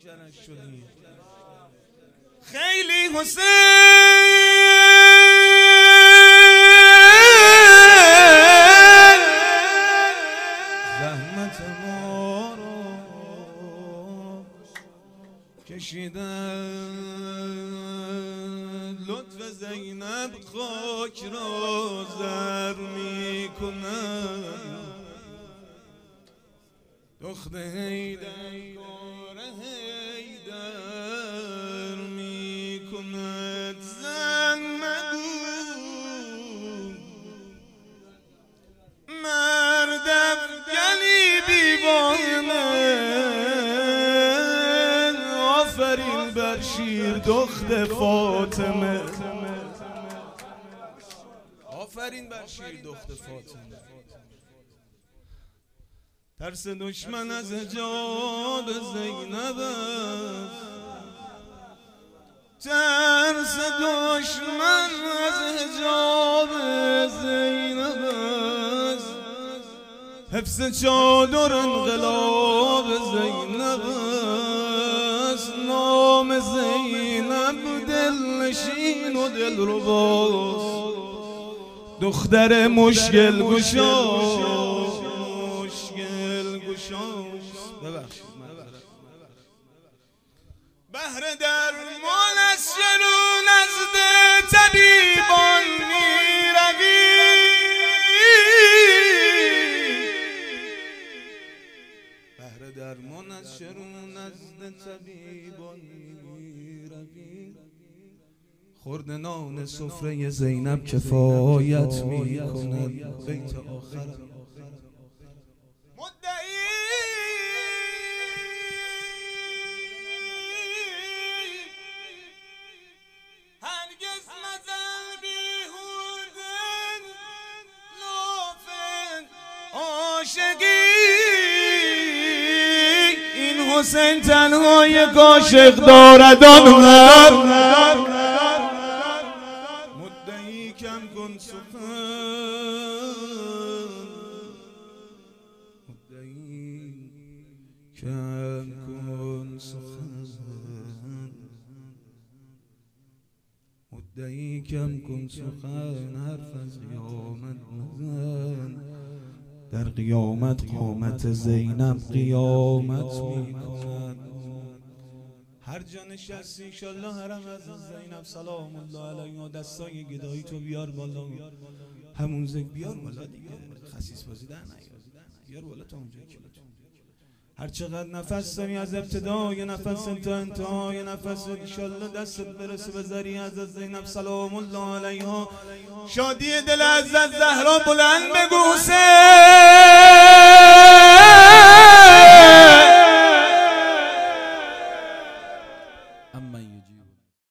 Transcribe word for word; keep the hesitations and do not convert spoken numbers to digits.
خیلی حسین زحمت ما رو کشیدن، لطف زینب خاک را زر میکنن، دختر حیدر کار حیدر میکند. زن مگو مرد افگنی بیوانه، آفرین بر شیر دختر فاطمه، آفرین بر شیر دختر فاطمه. ترس دشمن از حجاب زینب است، ترس دشمن از حجاب زینب است، حفظ چادر انقلاب زینب است، نام زینب دلنشین و دلرباست، دختر مشکل گشا ببخشید بهر درمان از شروع نزد طبیبان میروی، بهر درمان از شروع نزد طبیبان میروی، خورد نان سفره زینب کفایت میکند. بیت آخر این حسین تنها یک عاشق دارد آنقدر، مدعی کم کن سخن، مدعی کم کن سخن، مدعی کم کن سخن، حرف از قیامت نزن، در قیامت قامت زینب قیامت میکند. هر جا نشستی انشالله حرم از زینب سلام الله علیها، دستای گدایی تو بیار بالا، همون زک بیار بالا دیگه، خسیس بازی در نیار، بیار بالا تا اونجایی که بتونی. هر چقدر نفس داری از ابتدای نفس تا انتهای نفس، انشالله دستت برسه به ذریعه از زینب سلام الله علیها. شادی دل از زهرا بلند بگو حسین.